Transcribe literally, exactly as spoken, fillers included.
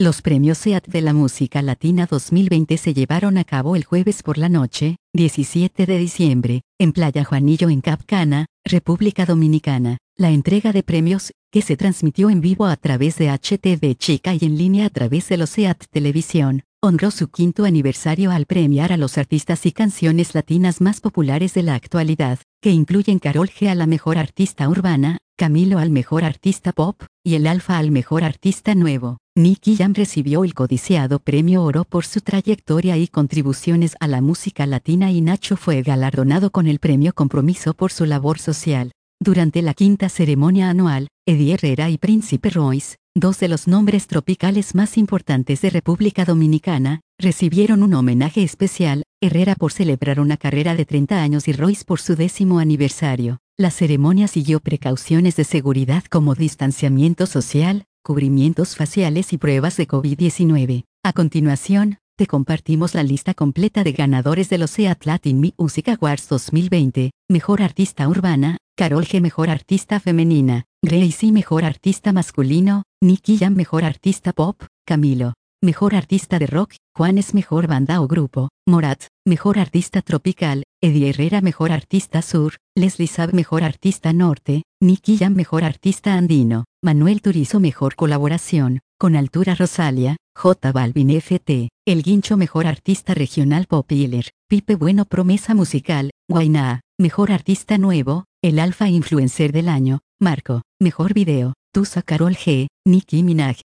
Los premios SEAT de la Música Latina dos mil veinte se llevaron a cabo el jueves por la noche, diecisiete de diciembre, en Playa Juanillo en Cap Cana, República Dominicana. La entrega de premios, que se transmitió en vivo a través de H T V Chica y en línea a través de los SEAT Televisión, honró su quinto aniversario al premiar a los artistas y canciones latinas más populares de la actualidad, que incluyen Karol G a la mejor artista urbana, Camilo al mejor artista pop, y el Alfa al mejor artista nuevo. Nicky Jam recibió el codiciado Premio Oro por su trayectoria y contribuciones a la música latina y Nacho fue galardonado con el Premio Compromiso por su labor social. Durante la quinta ceremonia anual, Eddie Herrera y Príncipe Royce, dos de los nombres tropicales más importantes de República Dominicana, recibieron un homenaje especial, Herrera por celebrar una carrera de treinta años y Royce por su décimo aniversario. La ceremonia siguió precauciones de seguridad como distanciamiento social, cubrimientos faciales y pruebas de COVID diecinueve. A continuación, te compartimos la lista completa de ganadores de los SEAT Latin Music Awards dos mil veinte. Mejor Artista Urbana, Karol G Mejor Artista Femenina, Gracie Mejor Artista Masculino, Nicky Jam Mejor Artista Pop, Camilo. Mejor Artista de Rock, Juanes Mejor Banda o Grupo, Morat. Mejor Artista Tropical, Eddie Herrera Mejor Artista Sur, Leslie Saab Mejor Artista Norte, Nicky Jam Mejor Artista Andino, Manuel Turizo Mejor Colaboración, Con Altura Rosalia, J Balvin F T, El Guincho Mejor Artista Regional Popular, Pipe Bueno Promesa Musical, Guainá, Mejor Artista Nuevo, El Alfa Influencer del Año, Marco, Mejor Video, Tusa Karol G, Nicki Minaj.